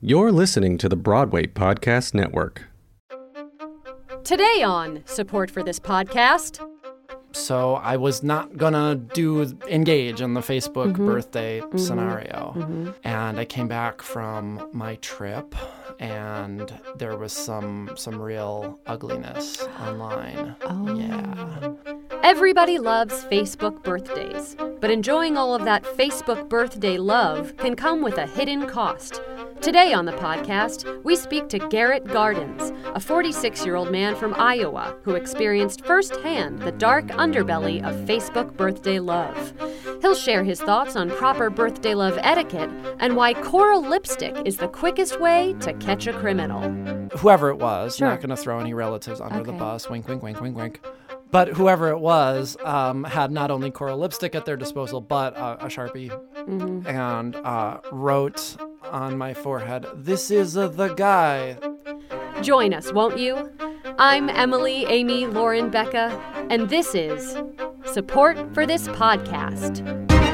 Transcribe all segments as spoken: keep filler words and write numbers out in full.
You're listening to the Broadway Podcast Network. Today on support for this podcast. So I was not gonna do engage in the Facebook Mm-hmm. birthday Mm-hmm. scenario. Mm-hmm. And I came back from my trip and there was some some real ugliness online. Oh. Yeah. Everybody loves Facebook birthdays, but enjoying all of that Facebook birthday love can come with a hidden cost. Today on the podcast, we speak to Garrett Gardens, a forty-six-year-old man from Iowa who experienced firsthand the dark underbelly of Facebook birthday love. He'll share his thoughts on proper birthday love etiquette and why coral lipstick is the quickest way to catch a criminal. Whoever it was, Sure. not gonna throw any relatives under the Okay. bus, wink, wink, wink, wink, wink. But whoever it was um, had not only coral lipstick at their disposal, but uh, a Sharpie, Mm-hmm. and uh, wrote on my forehead, "This is uh, the guy." Join us, won't you? I'm Emily, Amy, Lauren, Becca, and this is Support for This Podcast.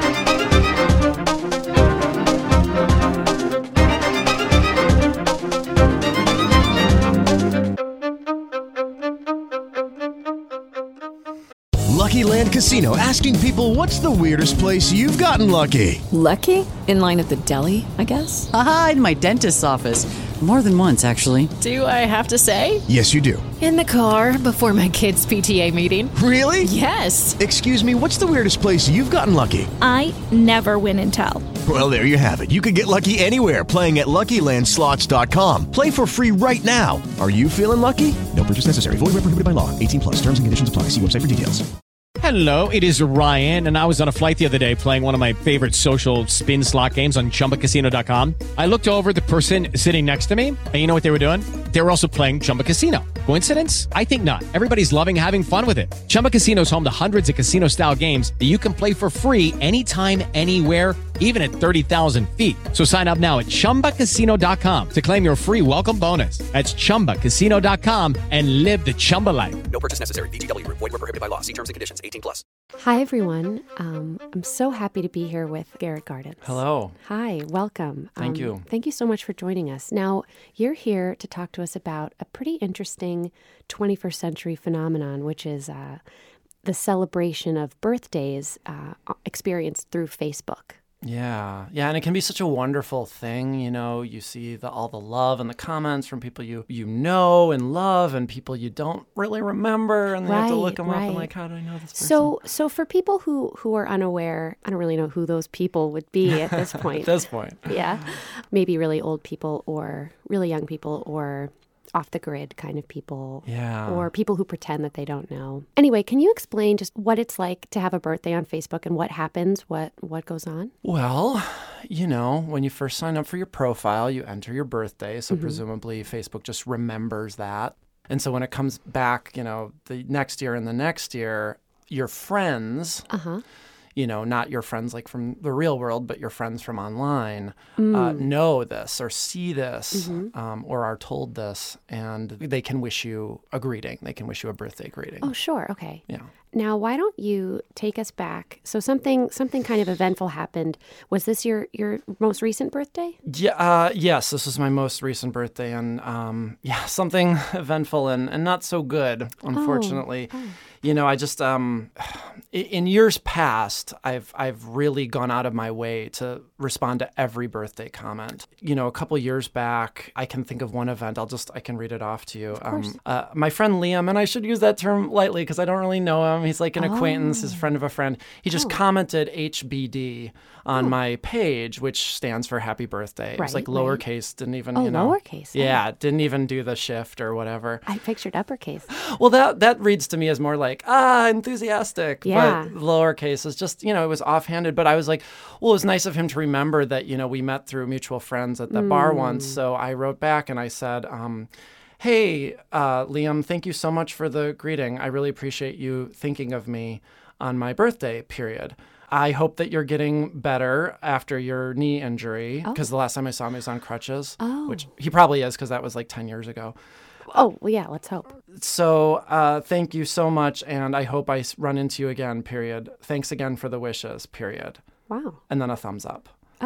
Lucky Land Casino, asking people, what's the weirdest place you've gotten lucky? Lucky? In line at the deli, I guess? Aha, in my dentist's office. More than once, actually. Do I have to say? Yes, you do. In the car before my kids' P T A meeting. Really? Yes. Excuse me, what's the weirdest place you've gotten lucky? I never win and tell. Well, there you have it. You can get lucky anywhere, playing at Lucky Land Slots dot com. Play for free right now. Are you feeling lucky? No purchase necessary. Void where prohibited by law. eighteen plus. Terms and conditions apply. See website for details. Hello, it is Ryan, and I was on a flight the other day playing one of my favorite social spin slot games on Chumba Casino dot com. I looked over at the person sitting next to me, and you know what they were doing? They were also playing Chumba Casino. Coincidence? I think not. Everybody's loving having fun with it. Chumba Casino is home to hundreds of casino-style games that you can play for free anytime, anywhere, even at thirty thousand feet. So sign up now at Chumba Casino dot com to claim your free welcome bonus. That's Chumba Casino dot com and live the Chumba life. No purchase necessary. V G W. Void where prohibited by law. See terms and conditions. eighteen plus. Hi, everyone. Um, I'm so happy to be here with Garrett Gardens. Hello. Hi, welcome. Thank Um, you. Thank you so much for joining us. Now, you're here to talk to us about a pretty interesting twenty-first century phenomenon, which is uh, the celebration of birthdays uh, experienced through Facebook. Yeah, yeah, and it can be such a wonderful thing, you know, you see the, all the love and the comments from people you, you know and love and people you don't really remember, and then you have to look Right, them up and right. like, how do I know this person? So, so for people who, who are unaware, I don't really know who those people would be at this point. At this point. Yeah. Maybe really old people or really young people or off the grid kind of people. Yeah. Or people who pretend that they don't know. Anyway, can you explain just what it's like to have a birthday on Facebook and what happens, what what goes on? Well, you know, when you first sign up for your profile, you enter your birthday, so Mm-hmm. presumably Facebook just remembers that. And so when it comes back, you know, the next year and the next year, your friends, Uh-huh. you know, not your friends like from the real world, but your friends from online, Mm. uh, know this or see this Mm-hmm. um, or are told this, and they can wish you a greeting. They can wish you a birthday greeting. Oh, sure. Okay. Yeah. Now, why don't you take us back? So something something kind of eventful happened. Was this your, your most recent birthday? Yeah, uh, yes, this was my most recent birthday, and um, yeah, something eventful and, and not so good, unfortunately. Oh. You know, I just um, i- in years past, I've I've really gone out of my way to respond to every birthday comment. You know, a couple years back, I can think of one event. I'll just I can read it off to you. Um, uh, my friend Liam, and I should use that term lightly because I don't really know him. He's like an acquaintance, his friend of a friend. He just Oh. commented H B D on my page, which stands for happy birthday. It was like Right, right. lowercase, didn't even, Oh, you know. lowercase, oh. Yeah, didn't even do the shift or whatever. I pictured uppercase. Well, that that reads to me as more like, ah, enthusiastic. Yeah. But lowercase is just, you know, it was offhanded. But I was like, well, it was nice of him to remember that, you know, we met through mutual friends at the bar once. So I wrote back and I said, um, hey, uh, Liam, thank you so much for the greeting. I really appreciate you thinking of me on my birthday period. I hope that you're getting better after your knee injury, because the last time I saw him, he was on crutches, Oh. which he probably is because that was like ten years ago. Oh, well, yeah, let's hope. So uh, thank you so much, and I hope I s- run into you again, period. Thanks again for the wishes, period. Wow. And then a thumbs up. Oh,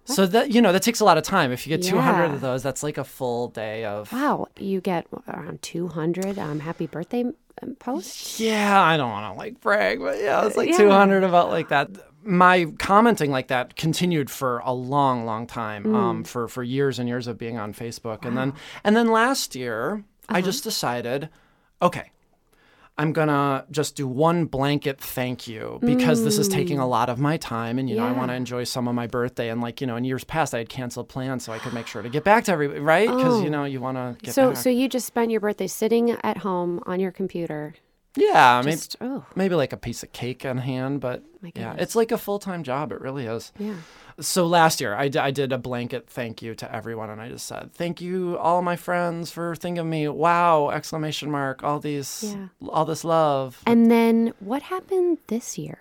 So that, you know, that takes a lot of time. If you get two hundred Yeah. of those, that's like a full day of... Wow, you get around two hundred um, happy birthday um, posts? Yeah, I don't want to like brag, but yeah, it's like Yeah. two hundred about like that. My commenting like that continued for a long, long time, Mm. um, for, for years and years of being on Facebook. Wow. And then and then last year, Uh-huh. I just decided, okay, I'm going to just do one blanket thank you because mm. this is taking a lot of my time and, you know, yeah. I want to enjoy some of my birthday. And like, you know, in years past, I had canceled plans so I could make sure to get back to everybody, right? Because, oh. you know, you want to get so, back. So you just spent your birthday sitting at home on your computer. Yeah, just, maybe, oh. maybe like a piece of cake on hand, but yeah, it's like a full-time job. It really is. Yeah. So last year, I, d- I did a blanket thank you to everyone, and I just said, thank you, all my friends, for thinking of me. Wow, exclamation mark, all these, yeah. all this love. And then what happened this year?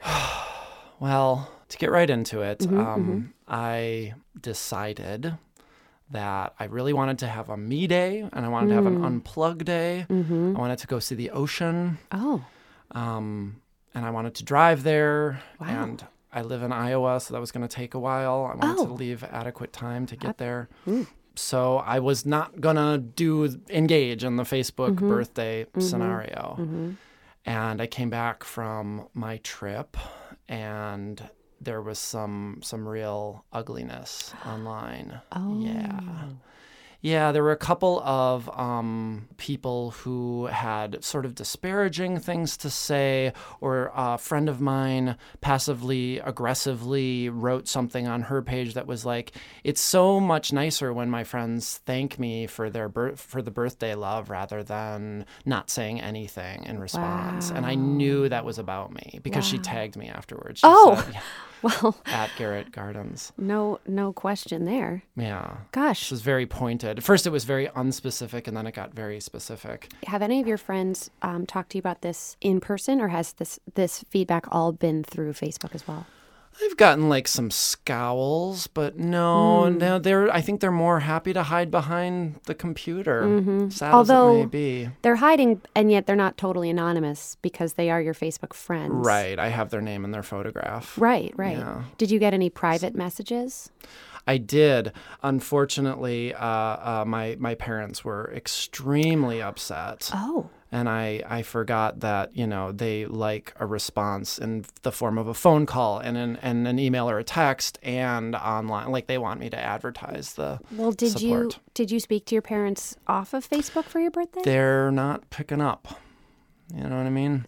Well, to get right into it, mm-hmm, um, mm-hmm. I decided that I really wanted to have a me day, and I wanted mm. to have an unplug day. Mm-hmm. I wanted to go see the ocean. Oh. Um, and I wanted to drive there. Wow. And I live in Iowa, so that was going to take a while. I wanted oh. to leave adequate time to get uh, there. Mm. So I was not going to do engage in the Facebook mm-hmm. birthday mm-hmm. scenario. Mm-hmm. And I came back from my trip, and there was some some real ugliness online. Oh. Yeah. Yeah, there were a couple of um, people who had sort of disparaging things to say, or a friend of mine passively, aggressively wrote something on her page that was like, it's so much nicer when my friends thank me for their bir- for the birthday love rather than not saying anything in response. Wow. And I knew that was about me because wow. she tagged me afterwards. She oh, said, yeah, well, at Garrett Gardens. No, no question there. Yeah. Gosh. This was very pointed. At first it was very unspecific, and then it got very specific. Have any of your friends um, talked to you about this in person, or has this this feedback all been through Facebook as well? I've gotten like some scowls, but no, mm. no, they're. I think they're more happy to hide behind the computer. Mm-hmm. Sad Although as it may be, they're hiding, and yet they're not totally anonymous because they are your Facebook friends. Right. I have their name and their photograph. Right. Right. Yeah. Did you get any private messages? I did. Unfortunately, uh, uh, my my parents were extremely upset. Oh. And I, I forgot that, you know, they like a response in the form of a phone call and an, and an email or a text and online. Like they want me to advertise the Well, did support. you did you speak to your parents off of Facebook for your birthday? They're not picking up. You know what I mean?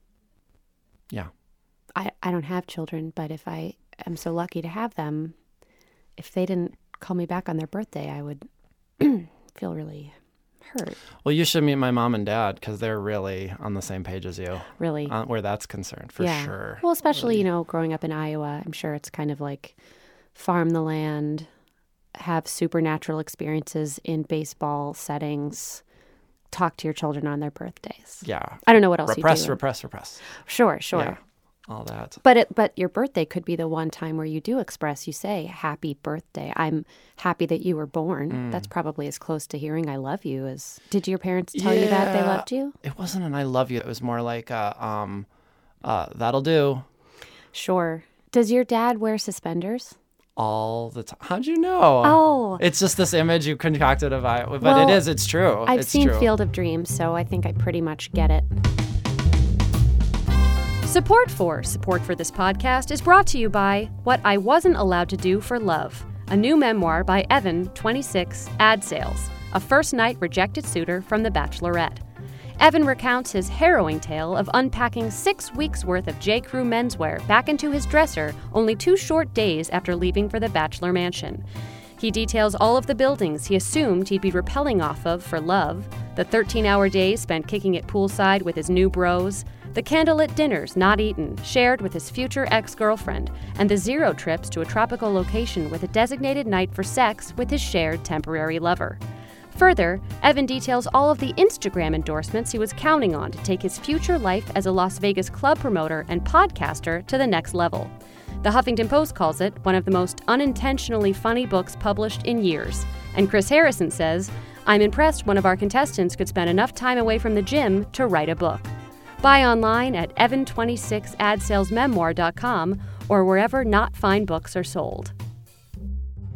Yeah. I, I don't have children, but if I am so lucky to have them, if they didn't call me back on their birthday, I would feel really hurt. Well, you should meet my mom and dad because they're really on the same page as you. Really? Uh, where that's concerned, for yeah. sure. Well, especially, really. you know, growing up in Iowa, I'm sure it's kind of like farm the land, have supernatural experiences in baseball settings, talk to your children on their birthdays. Yeah. I don't know what else repress, you do. Repress, repress, repress. Sure, sure. Yeah. All that. But it, but your birthday could be the one time where you do express, you say, happy birthday. I'm happy that you were born. Mm. That's probably as close to hearing I love you as... Did your parents tell yeah, you that they loved you? It wasn't an I love you. It was more like, uh, um, uh, that'll do. Sure. Does your dad wear suspenders? All the time. How'd you know? Oh. It's just this image you concocted of I, but well, it is, it's true. I've it's seen true. Field of Dreams, so I think I pretty much get it. Support for Support for this podcast is brought to you by What I Wasn't Allowed to Do for Love, a new memoir by Evan, twenty-six, Ad Sales, a first-night rejected suitor from The Bachelorette. Evan recounts his harrowing tale of unpacking six weeks' worth of J. Crew menswear back into his dresser only two short days after leaving for the Bachelor Mansion. He details all of the buildings he assumed he'd be rappelling off of for love, the thirteen-hour days spent kicking it poolside with his new bros, the candlelit dinners not eaten, shared with his future ex-girlfriend, and the zero trips to a tropical location with a designated night for sex with his shared temporary lover. Further, Evan details all of the Instagram endorsements he was counting on to take his future life as a Las Vegas club promoter and podcaster to the next level. The Huffington Post calls it one of the most unintentionally funny books published in years. And Chris Harrison says, I'm impressed one of our contestants could spend enough time away from the gym to write a book. Buy online at evan twenty-six ad sales memoir dot com or wherever not fine books are sold.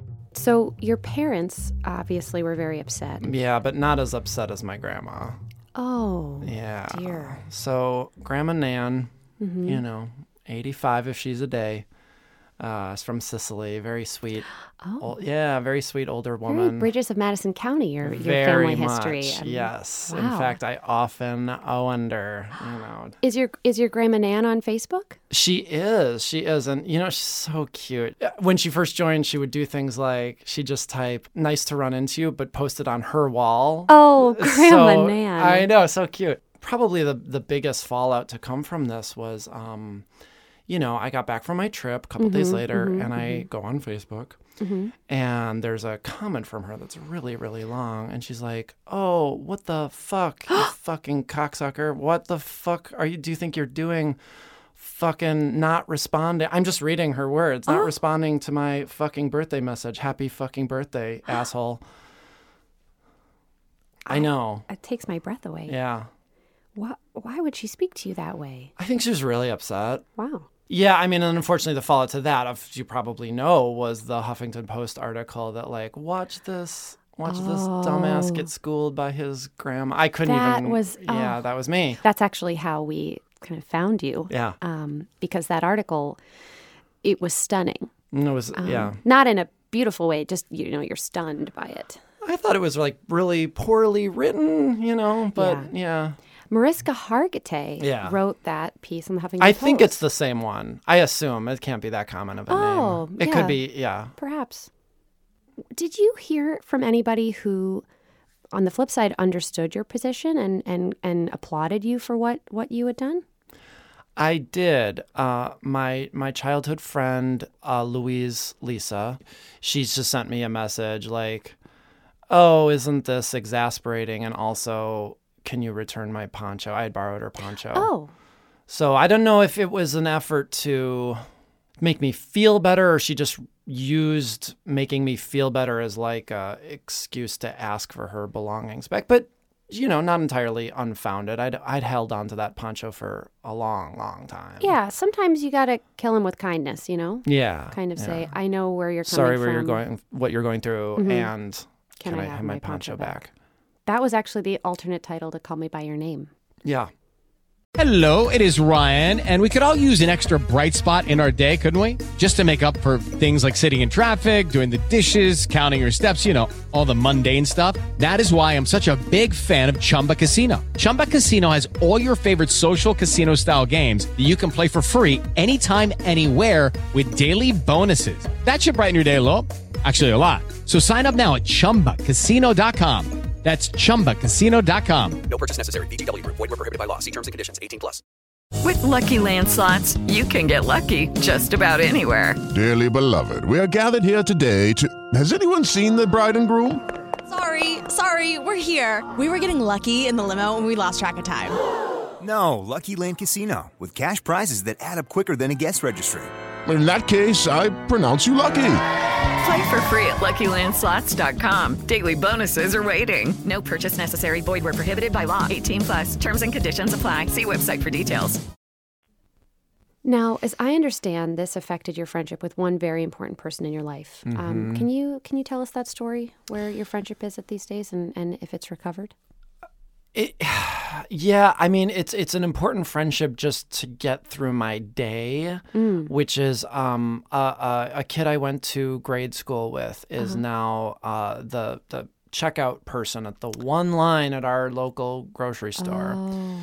So your parents obviously were very upset. Yeah, but not as upset as my grandma. Oh, yeah. dear. So Grandma Nan, Mm-hmm. you know, eighty-five if she's a day, uh, is from Sicily. Very sweet. Oh. Old, yeah, very sweet older Very woman. Bridges of Madison County, your, your Very family history. much, Um, yes. wow. In fact, I often wonder, you know. Is your is your Grandma Nan on Facebook? She is. She is. And, you know, she's so cute. When she first joined, she would do things like she'd just type, nice to run into you, but post it on her wall. Oh, Grandma so, Nan. I know. So cute. Probably the, the biggest fallout to come from this was, um, you know, I got back from my trip a couple Mm-hmm, days later, mm-hmm, and I mm-hmm. go on Facebook. Mm-hmm. And there's a comment from her that's really, really long. And she's like, oh, what the fuck, you fucking cocksucker. What the fuck are you, do you think you're doing? Fucking not responding. I'm just reading her words, not Oh. responding to my fucking birthday message. Happy fucking birthday, asshole. I know. It takes my breath away. Yeah. Why, why would she speak to you that way? I think she was really upset. Wow. Yeah, I mean, and unfortunately, the follow-up to that, as you probably know, was the Huffington Post article that, like, watch this, watch this dumbass get schooled by his grandma. I couldn't That even. was- yeah, oh. that was me. That's actually how we kind of found you. Yeah. Um, because that article, it was stunning. And it was, Um, yeah. Not in a beautiful way, just, you know, you're stunned by it. I thought it was like really poorly written, you know, but yeah. Mariska Hargitay Yeah. wrote that piece on the Huffington I Post. think it's the same one. I assume it can't be that common of a Oh, name. It yeah. could be, yeah. Perhaps. Did you hear from anybody who, on the flip side, understood your position and, and, and applauded you for what, what you had done? I did. Uh, my my childhood friend, uh, Louise Lisa, she's just sent me a message like, oh, isn't this exasperating? And also, can you return my poncho? I had borrowed her poncho. Oh. So I don't know if it was an effort to make me feel better or she just used making me feel better as like a excuse to ask for her belongings back. But, you know, not entirely unfounded. I'd, I'd held on to that poncho for a long, long time. Yeah, sometimes you got to kill him with kindness, you know? Yeah. Kind of yeah. say, I know where you're coming Sorry from. where you're going, what you're going through, Mhm. and can, I, have my poncho back? That was actually the alternate title to Call Me By Your Name. Yeah. Hello, it is Ryan, and we could all use an extra bright spot in our day, couldn't we? Just to make up for things like sitting in traffic, doing the dishes, counting your steps, you know, all the mundane stuff. That is why I'm such a big fan of Chumba Casino. Chumba Casino has all your favorite social casino-style games that you can play for free anytime, anywhere with daily bonuses. That should brighten your day a little. Actually, a lot. So sign up now at chumba casino dot com. That's chumba casino dot com. No purchase necessary. V G W Group. Void where prohibited by law. See terms and conditions. eighteen plus. With Lucky Land Slots, you can get lucky just about anywhere. Dearly beloved, we are gathered here today to... Has anyone seen the bride and groom? Sorry, sorry, we're here. We were getting lucky in the limo and we lost track of time. No, Lucky Land Casino, with cash prizes that add up quicker than a guest registry. In that case, I pronounce you lucky. Play for free at lucky land slots dot com. Daily bonuses are waiting. No purchase necessary. Void where prohibited by law. eighteen plus. Terms and conditions apply. See website for details. Now, as I understand, this affected your friendship with one very important person in your life. Um, Mhm. can you can you tell us that story, where your friendship is at these days, and, and if it's recovered? It, yeah, I mean, it's it's an important friendship just to get through my day, Mm. which is um, a, a, a kid I went to grade school with is Uh-huh. now uh, the the checkout person at the one line at our local grocery store. Oh.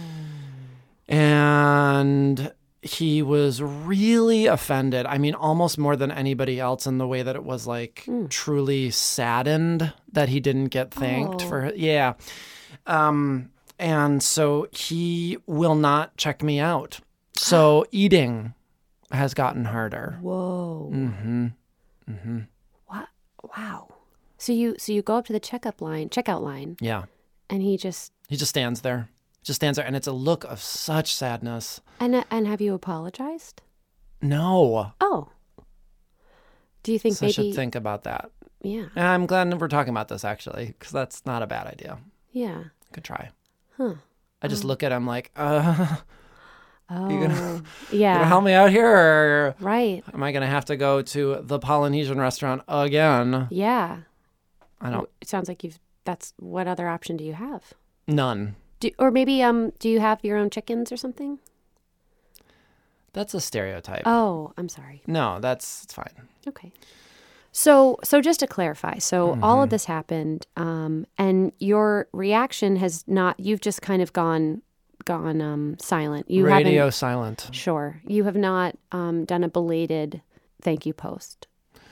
And he was really offended. I mean, almost more than anybody else in the way that it was like Mm. truly saddened that he didn't get thanked Oh. for it. Yeah. Um, and so he will not check me out. So eating has gotten harder. Whoa. Mm-hmm. Mm-hmm. What? Wow. So you so you go up to the checkup line, checkout line, Yeah. and he just He just stands there. Just stands there. And it's a look of such sadness. and and have you apologized? No. Oh. Do you think So I maybe? should think about that. Yeah. And I'm glad we're talking about this, actually, because that's not a bad idea. Yeah. Could try. Huh. I just Um, look at him like, uh, Oh, you gonna, yeah. You gonna help me out here? Or right. Am I going to have to go to the Polynesian restaurant again? Yeah. I don't. It sounds like you've, that's, what other option do you have? None. Do, or maybe, um, do you have your own chickens or something? That's a stereotype. Oh, I'm sorry. No, that's it's fine. Okay. So, so just to clarify, so Mm-hmm. all of this happened, um, and your reaction has not, you've just kind of gone, gone um, silent. You Radio haven't, silent. Sure. You have not um, done a belated thank you post.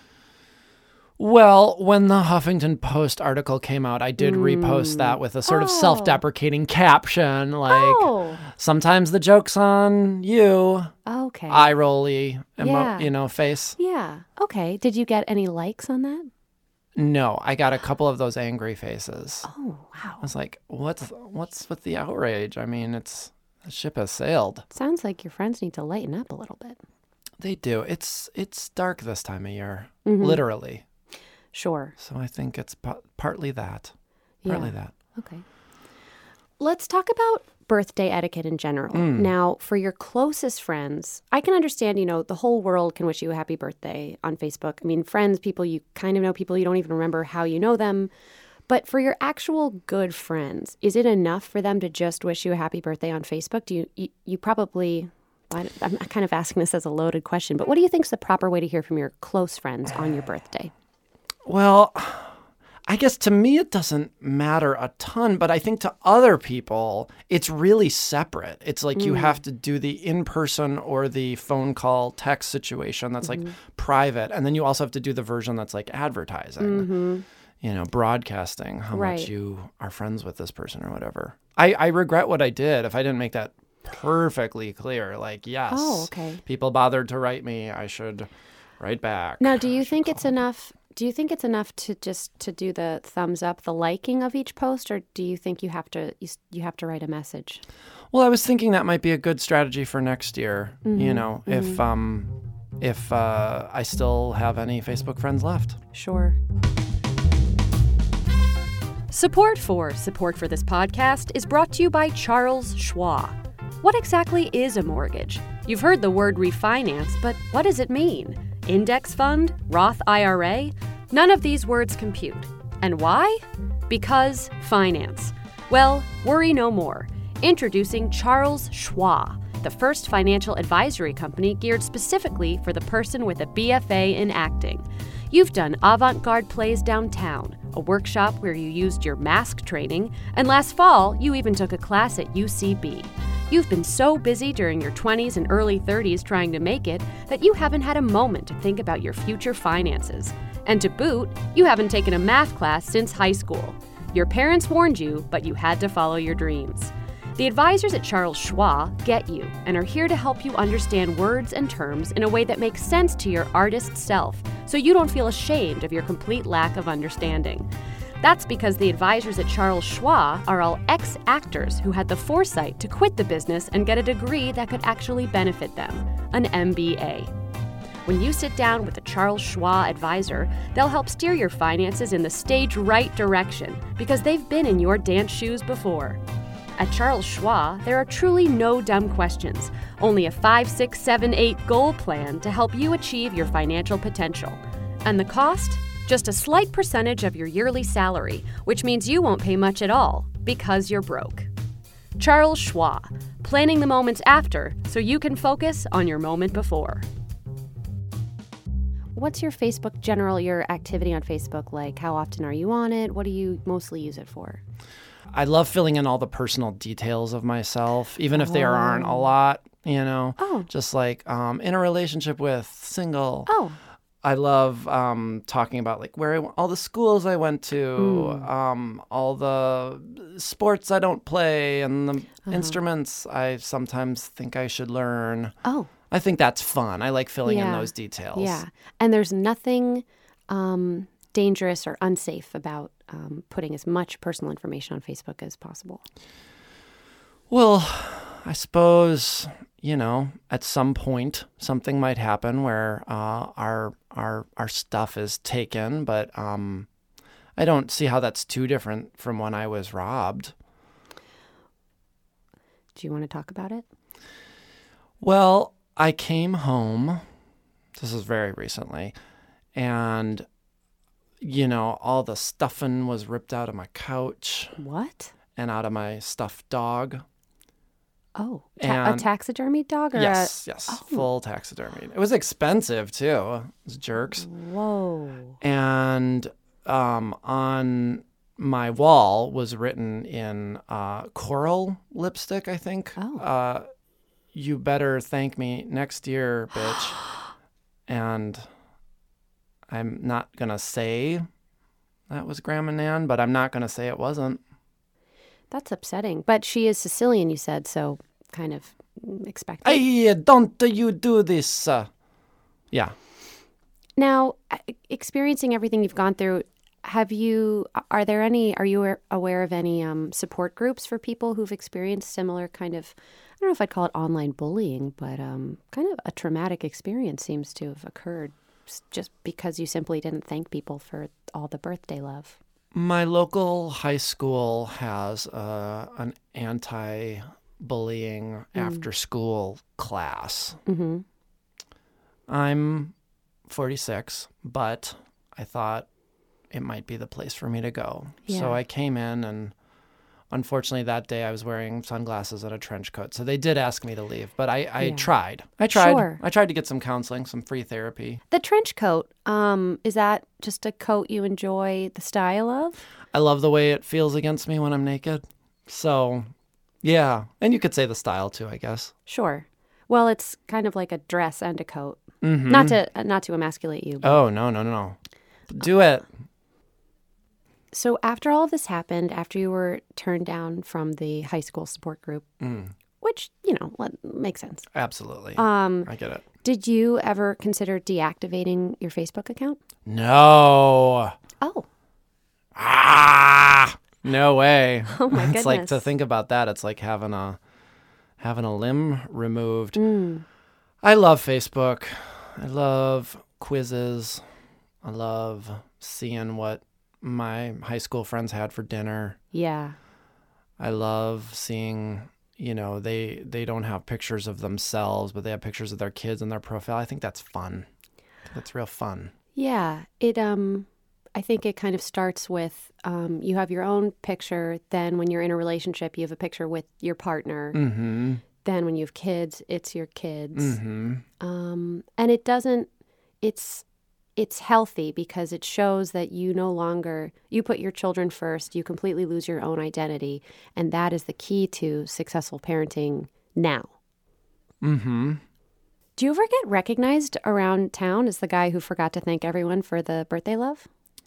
Well, when the Huffington Post article came out, I did mm. repost that with a sort of oh. self-deprecating caption, like, oh. sometimes the joke's on you. Okay. Eye-rolly, emo- yeah. you know, face. Yeah. Okay. Did you get any likes on that? No, I got a couple of those angry faces. Oh, wow. I was like, what's what's with the outrage? I mean, it's the ship has sailed. Sounds like your friends need to lighten up a little bit. They do. It's it's dark this time of year, mm-hmm. literally. Sure. So I think it's p- partly that. Partly yeah. that. Okay. Let's talk about birthday etiquette in general. Mm. Now, for your closest friends, I can understand, you know, the whole world can wish you a happy birthday on Facebook. I mean, friends, people you kind of know, people you don't even remember how you know them. But for your actual good friends, is it enough for them to just wish you a happy birthday on Facebook? Do you, you, you probably, I'm kind of asking this as a loaded question, but what do you think is the proper way to hear from your close friends on your birthday? Well, I guess to me it doesn't matter a ton, but I think to other people it's really separate. It's like mm. you have to do the in-person or the phone call text situation that's mm-hmm. like private, and then you also have to do the version that's like advertising, mm-hmm. you know, broadcasting how right. much you are friends with this person or whatever. I, I regret what I did if I didn't make that perfectly clear. Like, yes, oh, okay. people bothered to write me, I should write back. Now, do you think it's enough... Do you think it's enough to just to do the thumbs up, the liking of each post, or do you think you have to you, you have to write a message? Well, I was thinking that might be a good strategy for next year. Mm-hmm. You know, mm-hmm. if um, if uh, I still have any Facebook friends left. Sure. Support for Support for this podcast is brought to you by Charles Schwab. What exactly is a mortgage? You've heard the word refinance, but what does it mean? Index fund? Roth I R A? None of these words compute. And why? Because finance. Well, worry no more. Introducing Charles Schwab, the first financial advisory company geared specifically for the person with a B F A in acting. You've done avant-garde plays downtown, a workshop where you used your mask training, and last fall, you even took a class at U C B. You've been so busy during your twenties and early thirties trying to make it that you haven't had a moment to think about your future finances. And to boot, you haven't taken a math class since high school. Your parents warned you, but you had to follow your dreams. The advisors at Charles Schwab get you and are here to help you understand words and terms in a way that makes sense to your artist self, so you don't feel ashamed of your complete lack of understanding. That's because the advisors at Charles Schwab are all ex-actors who had the foresight to quit the business and get a degree that could actually benefit them, an M B A. When you sit down with a Charles Schwab advisor, they'll help steer your finances in the stage-right direction because they've been in your dance shoes before. At Charles Schwab, there are truly no dumb questions, only a five, six, seven, eight goal plan to help you achieve your financial potential. And the cost? Just a slight percentage of your yearly salary, which means you won't pay much at all because you're broke. Charles Schwab, planning the moments after so you can focus on your moment before. What's your Facebook general, your activity on Facebook like? How often are you on it? What do you mostly use it for? I love filling in all the personal details of myself, even if oh. there aren't a lot, you know. Oh. Just like um, in a relationship with, single. Oh. I love um, talking about like where I, all the schools I went to, mm. um, all the sports I don't play, and the uh-huh. instruments I sometimes think I should learn. Oh. I think that's fun. I like filling yeah. in those details. Yeah. And there's nothing um, dangerous or unsafe about um, putting as much personal information on Facebook as possible. Well, I suppose, you know, at some point something might happen where uh, our our our stuff is taken, but um, I don't see how that's too different from when I was robbed. Do you want to talk about it? Well, I came home. This is very recently. And, you know, all the stuffing was ripped out of my couch. What? And out of my stuffed dog. Oh, ta- a taxidermy dog? Or yes, a... yes, oh. full taxidermy. It was expensive, too. It was jerks. Whoa. And um, on my wall was written in uh, coral lipstick, I think. Oh. Uh, you better thank me next year, bitch. And I'm not going to say that was Grandma Nan, but I'm not going to say it wasn't. That's upsetting. But she is Sicilian, you said, so kind of expected. Hey, don't you do this. Uh, yeah. Now, experiencing everything you've gone through, have you, are there any, are you aware of any um, support groups for people who've experienced similar kind of, I don't know if I'd call it online bullying, but um, kind of a traumatic experience seems to have occurred just because you simply didn't thank people for all the birthday love? My local high school has uh, an anti-bullying mm. after-school class. Mm-hmm. I'm forty-six, but I thought it might be the place for me to go. Yeah. So I came in, and unfortunately that day I was wearing sunglasses and a trench coat. So they did ask me to leave, but I, I yeah. tried. I tried. Sure. I tried to get some counseling, some free therapy. The trench coat, um, is that just a coat you enjoy the style of? I love the way it feels against me when I'm naked. So, yeah. And you could say the style too, I guess. Sure. Well, it's kind of like a dress and a coat. Mm-hmm. Not to not to emasculate you. But... Oh, no, no, no, no. Do it. So after all of this happened, after you were turned down from the high school support group, mm. which, you know, makes sense. Absolutely. Um, I get it. Did you ever consider deactivating your Facebook account? No. Oh. Ah, no way. Oh, my goodness. It's like, to think about that, it's like having a having a limb removed. Mm. I love Facebook. I love quizzes. I love seeing what my high school friends had for dinner. Yeah. I love seeing, you know, they they don't have pictures of themselves, but they have pictures of their kids in their profile. I think that's fun. That's real fun. Yeah. It um I think it kind of starts with um you have your own picture, then when you're in a relationship, you have a picture with your partner. Mm-hmm. Then when you have kids, it's your kids. Mm-hmm. Um and it doesn't it's It's healthy because it shows that you no longer, you put your children first, you completely lose your own identity, and that is the key to successful parenting now. Mm-hmm. Do you ever get recognized around town as the guy who forgot to thank everyone for the birthday love?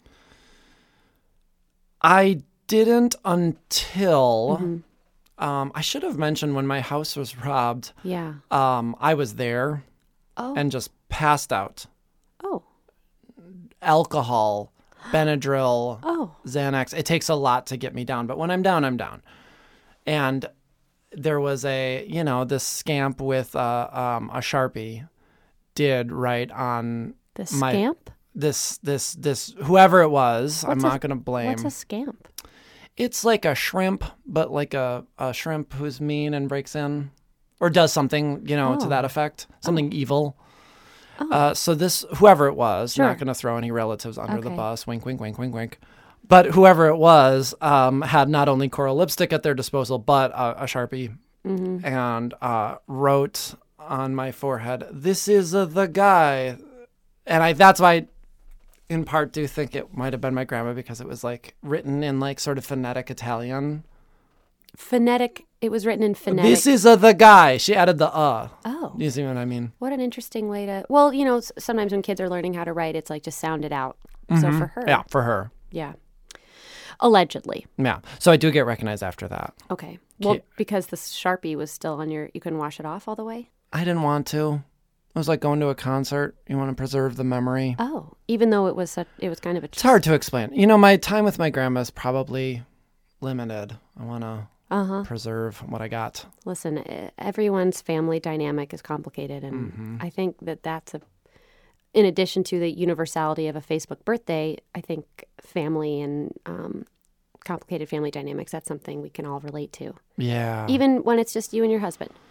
I didn't until, mm-hmm. um, I should have mentioned when my house was robbed. Yeah. Um, I was there oh. and just passed out. Oh. Alcohol, Benadryl, oh. Xanax. It takes a lot to get me down, but when I'm down, I'm down. And there was a, you know, this scamp with uh, um, a Sharpie did right on the my... scamp? This, this, this, whoever it was, what's I'm a, not going to blame. What's a scamp? It's like a shrimp, but like a, a shrimp who's mean and breaks in or does something, you know, oh. to that effect, something oh. evil. Oh. Uh, so this, whoever it was, sure. not going to throw any relatives under okay. the bus, wink, wink, wink, wink, wink. But whoever it was um, had not only coral lipstick at their disposal, but a, a Sharpie mm-hmm. and uh, wrote on my forehead, "This is uh, the guy." And I that's why I, in part, do think it might have been my grandma because it was like written in like sort of phonetic Italian. Phonetic. It was written in phonetic. This is uh, the guy. She added the uh. Oh. You see what I mean? What an interesting way to... Well, you know, sometimes when kids are learning how to write, it's like just sound it out. Mm-hmm. So for her... Yeah, for her. Yeah. Allegedly. Yeah. So I do get recognized after that. Okay. Well, because the Sharpie was still on your... You couldn't wash it off all the way? I didn't want to. It was like going to a concert. You want to preserve the memory. Oh. Even though it was a, it was kind of a... It's hard to explain. You know, my time with my grandma is probably limited. I want to... Uh-huh. preserve what I got. Listen, everyone's family dynamic is complicated, and mm-hmm. I think that that's a, in addition to the universality of a Facebook birthday, I think family and um, complicated family dynamics, that's something we can all relate to. Yeah. Even when it's just you and your husband.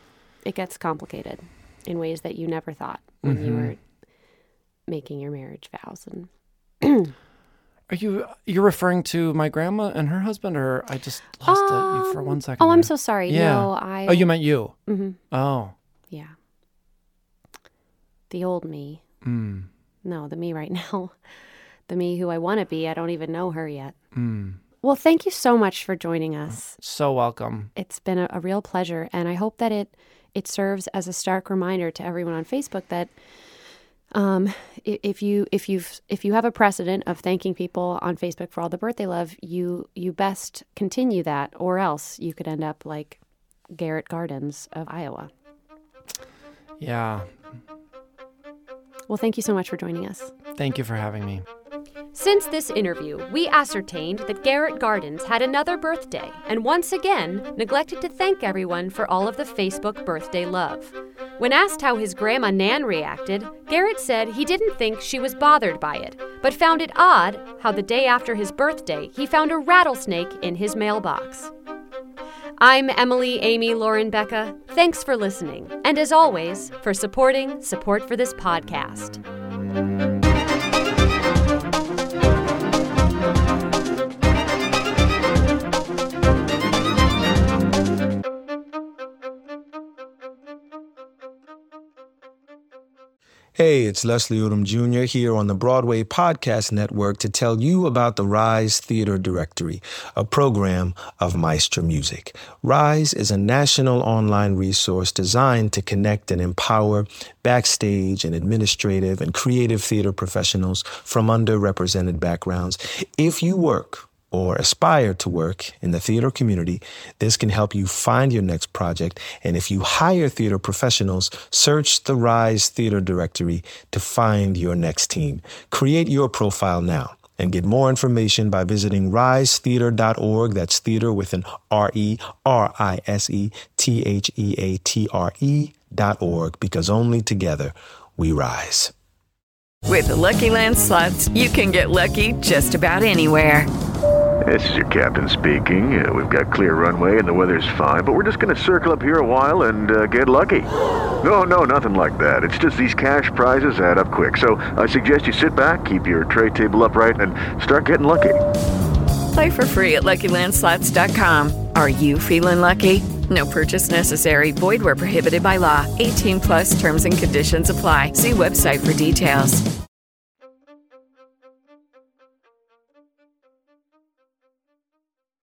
it gets complicated in ways that you never thought when mm-hmm. you were making your marriage vows. And Are you you're referring to my grandma and her husband, or I just lost um, it for one second? Oh, there. I'm so sorry. Yeah. No, I. Oh, you meant you. Mm-hmm. Oh. Yeah. The old me. Mm. No, the me right now. The me who I want to be. I don't even know her yet. Mm. Well, thank you so much for joining us. So welcome. It's been a, a real pleasure, and I hope that it it serves as a stark reminder to everyone on Facebook that um, if you if you've if you have a precedent of thanking people on Facebook for all the birthday love, you you best continue that, or else you could end up like Garrett Gardens of Iowa. Yeah. Well, thank you so much for joining us. Thank you for having me. Since this interview, we ascertained that Garrett Gardens had another birthday and once again neglected to thank everyone for all of the Facebook birthday love. When asked how his grandma Nan reacted, Garrett said he didn't think she was bothered by it, but found it odd how the day after his birthday he found a rattlesnake in his mailbox. I'm Emily Amy Lauren Becca. Thanks for listening, and as always, for supporting Support for this podcast. Hey, it's Leslie Odom Junior here on the Broadway Podcast Network to tell you about the Rise Theater Directory, a program of Maestro Music. Rise is a national online resource designed to connect and empower backstage and administrative and creative theater professionals from underrepresented backgrounds. If you work or aspire to work in the theater community, this can help you find your next project. And if you hire theater professionals, search the Rise Theater Directory to find your next team. Create your profile now and get more information by visiting rise theater dot org. That's theater with an R E R I S E T H E A T R E dot org, because only together we rise. With the Lucky Land Slots, you can get lucky just about anywhere. This is your captain speaking. Uh, we've got clear runway and the weather's fine, but we're just going to circle up here a while and uh, get lucky. No, no, nothing like that. It's just these cash prizes add up quick. So I suggest you sit back, keep your tray table upright, and start getting lucky. Play for free at lucky land slots dot com. Are you feeling lucky? No purchase necessary. Void where prohibited by law. eighteen plus terms and conditions apply. See website for details.